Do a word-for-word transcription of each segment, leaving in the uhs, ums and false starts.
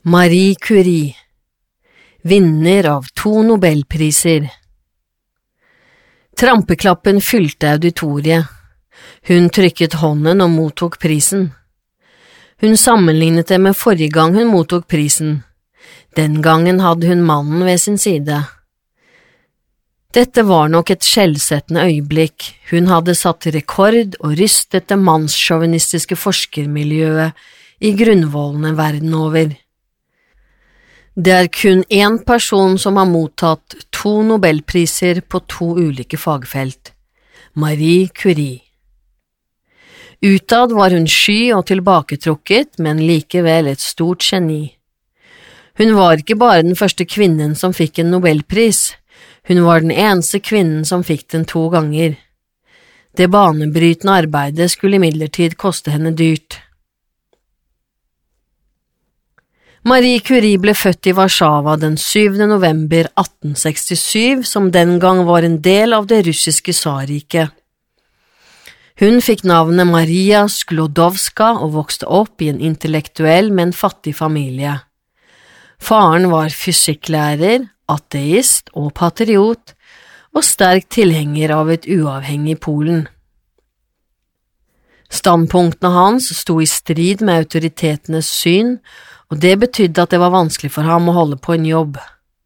Marie Curie, vinner av to Nobelpriser. Trampeklappen fylte auditoriet. Hun trykket hånden og mottok prisen. Hun sammenlignet det med forrige gang hun mottok prisen. Den gangen hadde hun mannen ved sin side. Dette var nok et skjellsettende øyeblikk. Hun hadde satt rekord og rystet det mannssjåvinistiske forskermiljøet i grunnvollene verden over. Det er kun én person som har mottatt to Nobelpriser på to ulike fagfelt, Marie Curie. Utad var hun sky og tilbaketrukket, men likevel et stort geni. Hun var ikke bare den første kvinnen som fikk en Nobelpris, hun var den eneste kvinnen som fikk den to ganger. Det banebrytende arbeidet skulle imidlertid koste henne dyrt. Marie Curie ble født i Warszawa den syvende november atten sekstisju, som den gang var en del av det russiske tsarriket. Hun fikk navnet Maria Sklodowska og vokste opp i en intellektuell, men fattig familie. Faren var fysikklærer, ateist og patriot, og sterk tilhenger av et uavhengig Polen. Standpunktene hans sto i strid med autoritetenes syn, og det betydde at det var vanskelig for ham å holde på en jobb.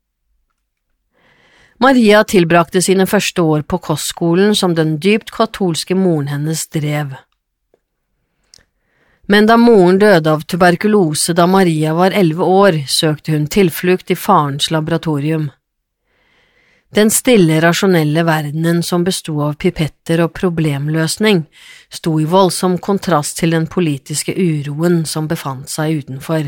Maria tilbrakte sine første år på kostskolen som den dypt katolske moren hennes drev. Men da moren døde av tuberkulose da Maria var elleve år, søkte hun tilflukt i farens laboratorium. Den stille, rasjonelle verdenen som bestod av pipetter og problemløsning, sto i voldsom kontrast til den politiske uroen som befant seg utenfor.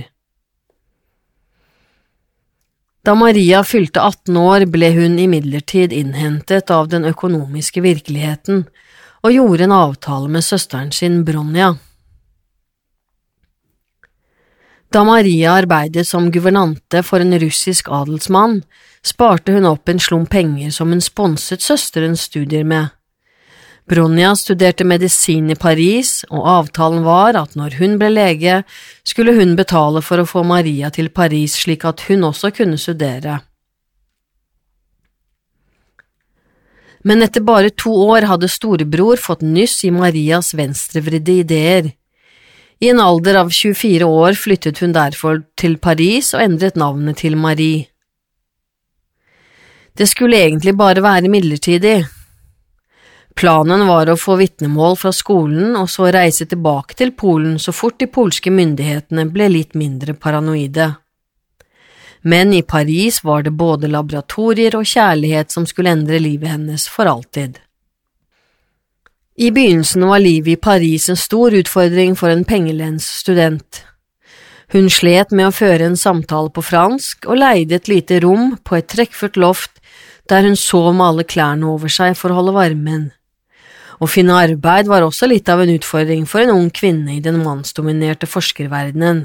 Da Maria fylte atten år, ble hun imidlertid innhentet av den økonomiske virkeligheten og gjorde en avtale med søsteren sin Bronja. Da Maria arbeidet som guvernante for en russisk adelsmann, sparte hun opp en slump penger som hun sponset søsterens studier med. Bronja studerte medisin i Paris, og avtalen var at når hun ble lege, skulle hun betale for å få Maria til Paris slik at hun også kunne studere. Men etter bare to år hadde storebror fått nyss i Marias venstrevridde ideer. I en alder av tjuefire år flyttet hun derfor til Paris og endret navnet til Marie. Det skulle egentlig bare være midlertidig. Planen var å få vitnemål fra skolen og så reise tilbake til Polen så fort de polske myndighetene ble litt mindre paranoide. Men i Paris var det både laboratorier og kjærlighet som skulle endre livet hennes for alltid. I begynnelsen var livet i Paris en stor utfordring for en pengelens student. Hun slet med å føre en samtale på fransk og leide et lite rom på et trekkfullt loft der hun sov med alle klærne over seg for å holde varmen. Å finne arbeid var også litt av en utfordring for en ung kvinne i den mannsdominerte forskerverdenen.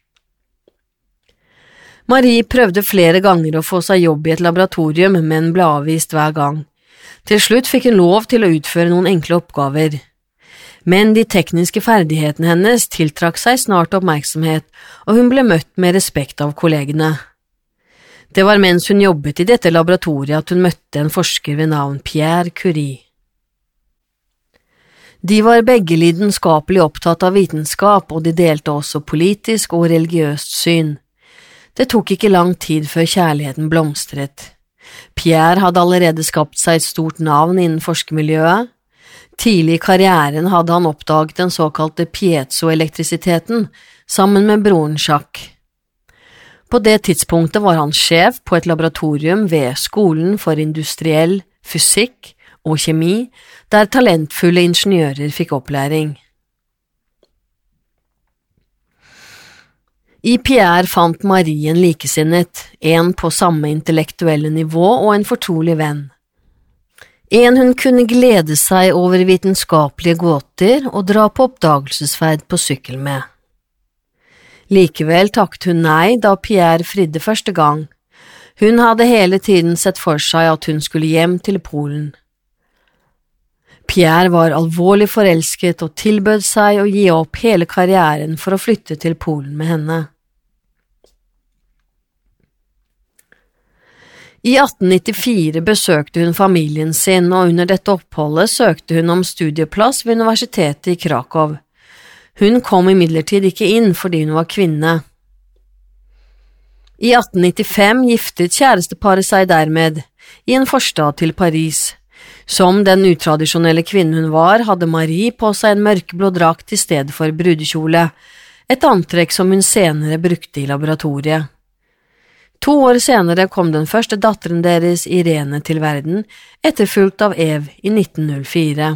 Marie prøvde flere ganger å få seg jobb i et laboratorium, men ble avvist hver gang. Til slutt fikk hun lov til å utføre noen enkle oppgaver. Men de tekniske ferdighetene hennes tiltrakk seg snart oppmerksomhet, og hun ble møtt med respekt av kollegene. Det var mens hun jobbet i dette laboratoriet at hun møtte en forsker ved navn Pierre Curie. De var begge lidenskapelig opptatt av vitenskap, og de delte også politisk og religiøst syn. Det tok ikke lang tid før kjærligheten blomstret. Pierre hadde allerede skapt seg et stort navn innen forskermiljøet. Tidlig i karrieren hadde han oppdaget den såkalte piezoelektrisiteten, sammen med broren Jacques. På det tidspunktet var han sjef på et laboratorium ved Skolen for industriell fysikk og kjemi, der talentfulle ingeniører fikk opplæring. I Pierre fant Marie en likesinnet, en på samme intellektuelle nivå og en fortrolig venn. En hun kunne glede seg over vitenskapelige gåter og dra på oppdagelsesferd på sykkel med. Likevel takket hun nei da Pierre fridde første gang. Hun hadde hele tiden sett for seg at hun skulle hjem til Polen. Pierre var alvorlig forelsket og tilbød seg å gi opp hele karrieren for å flytte til Polen med henne. I atten nittifire besøkte hun familien sin, og under dette oppholdet søkte hun om studieplass ved universitetet i Krakow. Hun kom imidlertid ikke inn fordi hun var kvinne. I atten nittifem giftet kjæresteparet seg dermed, i en forstad til Paris. Som den utradisjonelle kvinnen hun var, hadde Marie på seg en mørkeblå drakt i stedet for brudekjole, et antrekk som hun senere brukte i laboratoriet. To år senere kom den første datteren deres, Irene, til verden, etterfulgt av Eve i nitten null fire.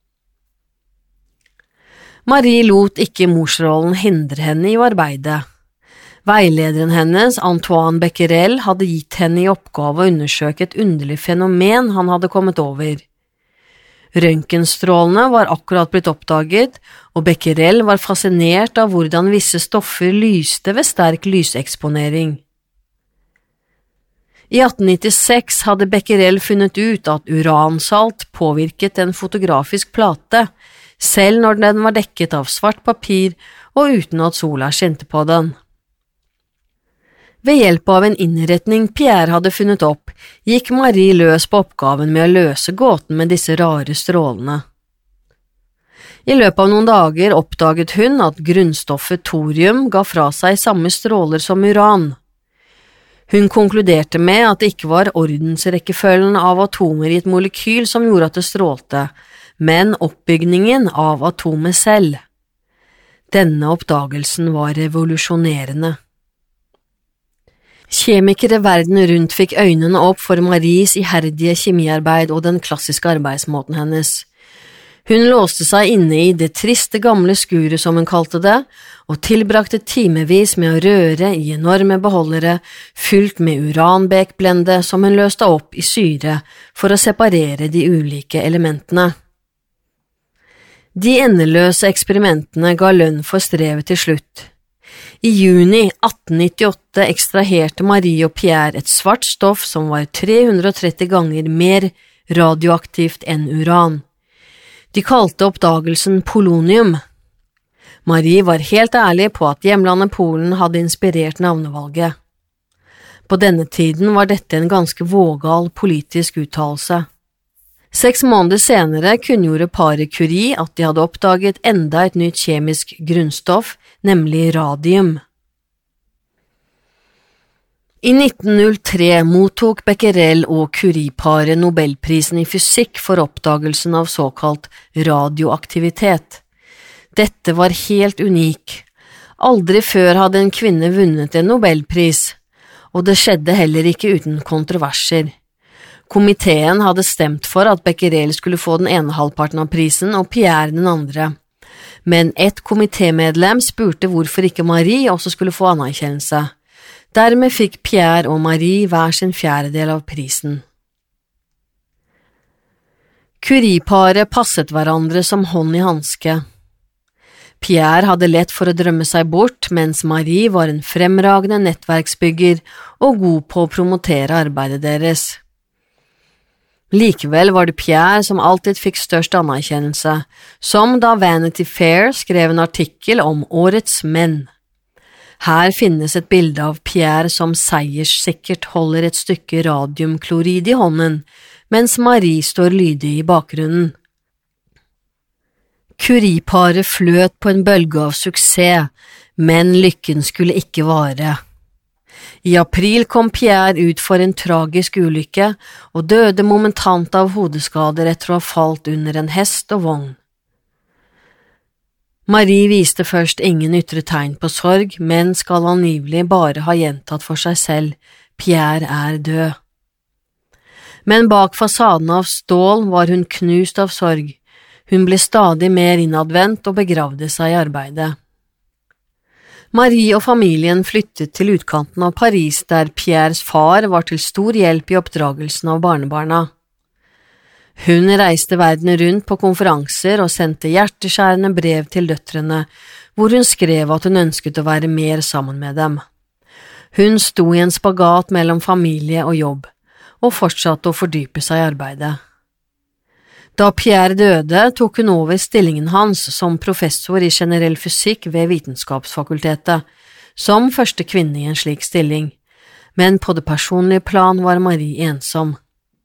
Marie lot ikke morsrollen hindre henne i å arbeide. Veilederen hennes, Antoine Becquerel, hadde gitt henne i oppgave å undersøke et underlig fenomen han hadde kommet over. Røntgenstrålene var akkurat blitt oppdaget, og Becquerel var fascinert av hvordan visse stoffer lyste ved sterk lyseksponering. I atten nittiseks hadde Becquerel funnet ut at uransalt påvirket en fotografisk plate, selv når den var dekket av svart papir og uten at sola skinte på den. Ved hjelp av en innretning Pierre hadde funnet opp, gikk Marie løs på oppgaven med å løse gåten med disse rare strålene. I løpet av noen dager oppdaget hun at grunnstoffet thorium ga fra seg samme stråler som uran. Hun konkluderte med at det ikke var ordensrekkefølgen av atomer i et molekyl som gjorde at det strålte, men oppbygningen av atomet selv. Denne oppdagelsen var revolusjonerende. Kjemikere verden rundt fikk øynene opp for Maries iherdige kjemiarbeid og den klassiske arbeidsmåten hennes. Hun låste seg inne i det triste gamle skuret som hun kalte det, og tilbrakte timevis med å røre i enorme beholdere fylt med uranbekblende som hun løste opp i syre for å separere de ulike elementene. De endeløse eksperimentene ga lønn for strevet til slutt. I juni atten nittiåtte ekstraherte Marie og Pierre et svart stoff som var tre hundre og tretti ganger mer radioaktivt enn uran. De kalte oppdagelsen polonium. Marie var helt ærlig på at hjemlandet Polen hadde inspirert navnevalget. På denne tiden var dette en ganske vågal politisk uttalelse. Seks måneder senere kunngjorde paret Curie at de hadde oppdaget enda et nytt kjemisk grunnstoff, nemlig radium. I nitten null tre mottok Becquerel og Curie-paret Nobelprisen i fysikk for oppdagelsen av såkalt radioaktivitet. Dette var helt unik. Aldri før hadde en kvinne vunnet en Nobelpris, og det skjedde heller ikke uten kontroverser. Komiteen hadde stemt for at Becquerel skulle få den ene halvparten av prisen og Pierre den andre. Men et komitémedlem spurte hvorfor ikke Marie også skulle få anerkjennelse. Dermed fikk Pierre og Marie hver sin fjerdedel av prisen. Curie-paret passet hverandre som hånd i hanske. Pierre hadde lett for å drømme seg bort, mens Marie var en fremragende nettverksbygger og god på å promotere arbeidet deres. Likevel var det Pierre som alltid fikk størst anerkjennelse, som da Vanity Fair skrev en artikkel om årets menn. Her finnes et bilde av Pierre som seierssikkert holder et stykke radiumklorid i hånden, mens Marie står lydig i bakgrunnen. Curie-paret fløt på en bølge av suksess, men lykken skulle ikke vare. I april kom Pierre ut for en tragisk ulykke og døde momentant av hodeskader etter å ha falt under en hest og vogn. Marie viste først ingen ytre tegn på sorg, men skal angivelig bare ha gjentatt for seg selv, Pierre er død. Men bak fasaden av stål var hun knust av sorg. Hun ble stadig mer innadvendt og begravde seg i arbeidet. Marie og familien flyttet til utkanten av Paris, der Pierres far var til stor hjelp i oppdragelsen av barnebarna. Hun reiste verden rundt på konferanser og sendte hjerteskjærende brev til døtrene, hvor hun skrev at hun ønsket å være mer sammen med dem. Hun sto i en spagat mellom familie og jobb, og fortsatte å fordype seg i arbeidet. Da Pierre døde, tok hun over stillingen hans som professor i generell fysikk ved Vitenskapsfakultetet, som første kvinne i en slik stilling, men på det personlige plan var Marie ensom.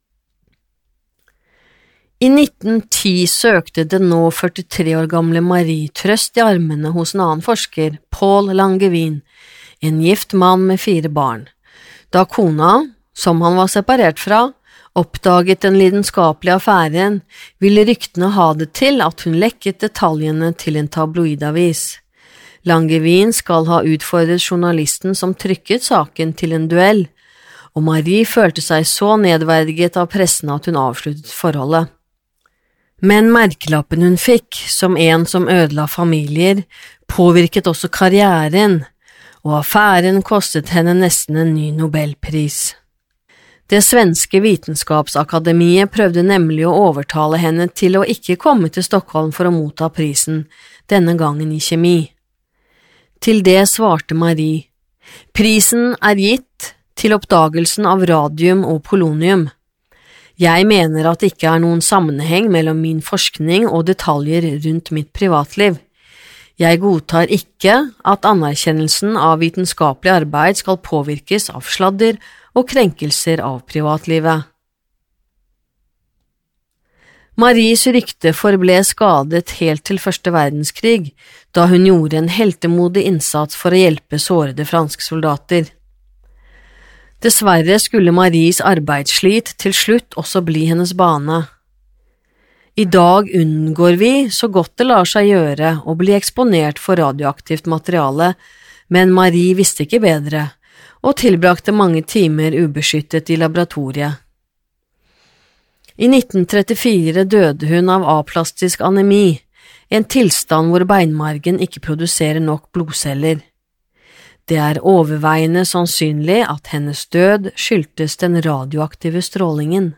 I nitten ti søkte den nå førtitre år gamle Marie trøst i armene hos en annen forsker, Paul Langevin, en gift mann med fire barn. Da kona, som han var separert fra, oppdaget den lidenskapelige affæren, ville ryktene ha det til at hun lekket detaljene til en tabloidavis. Langevin skal ha utfordret journalisten som trykket saken til en duell, og Marie følte seg så nedverdiget av pressen at hun avsluttet forholdet. Men merkelappen hun fikk, som en som ødela familier, påvirket også karrieren, og affæren kostet henne nesten en ny Nobelpris. Det svenske vitenskapsakademiet prøvde nemlig å overtale henne til å ikke komme til Stockholm for å motta prisen, denne gangen i kjemi. Til det svarte Marie, prisen er gitt til oppdagelsen av radium og polonium. Jeg mener at det ikke er noen sammenheng mellom min forskning og detaljer rundt mitt privatliv. Jeg godtar ikke at anerkjennelsen av vitenskapelig arbeid skal påvirkes av sladder og krenkelser av privatlivet. Maries rykte forble skadet helt til første verdenskrig, da hun gjorde en heltemodig innsats for å hjelpe sårede franske soldater. Dessverre skulle Maries arbeidsslit til slutt også bli hennes bane. I dag unngår vi så godt det lar seg gjøre å bli eksponert for radioaktivt materiale, men Marie visste ikke bedre, og tilbrakte mange timer ubeskyttet i laboratoriet. I nitten trettifire døde hun av aplastisk anemi, en tilstand hvor beinmargen ikke produserer nok blodceller. Det er overveiende sannsynlig at hennes død skyldtes den radioaktive strålingen.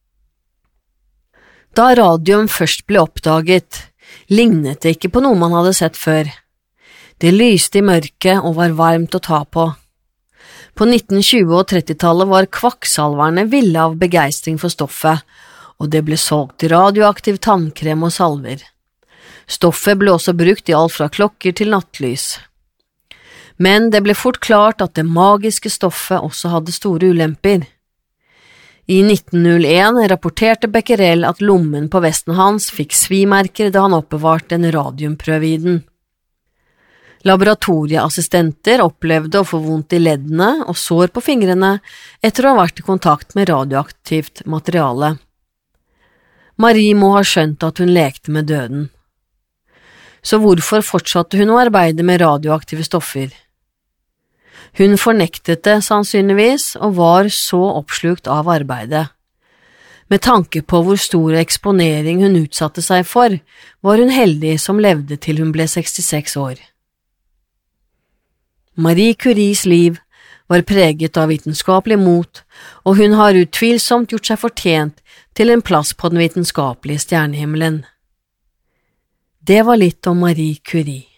Da radium først ble oppdaget, lignet det ikke på noe man hadde sett før. Det lyste i mørket og var varmt å ta på. På nitten tjue- og trettitallet var kvakksalverne ville av begeistring for stoffet, og det ble solgt radioaktiv tannkrem og salver. Stoffet ble også brukt i alt fra klokker til nattlys. Men det ble fort klart at det magiske stoffet også hadde store ulemper. I nitten null en rapporterte Becquerel at lommen på vesten hans fikk svimerker da han oppbevarte en radiumprøve i den. Laboratorieassistenter opplevde å få vondt i leddene og sår på fingrene etter å ha vært i kontakt med radioaktivt materiale. Marie må ha skjønt at hun lekte med døden. Så hvorfor fortsatte hun å arbeide med radioaktive stoffer? Hun fornektet det sannsynligvis og var så oppslukt av arbeidet. Med tanke på hvor stor eksponering hun utsatte seg for, var hun heldig som levde til hun ble sekstiseks år. Marie Curies liv var preget av vitenskapelig mot, og hun har utvilsomt gjort seg fortjent til en plass på den vitenskapelige stjernehimmelen. Det var litt om Marie Curie.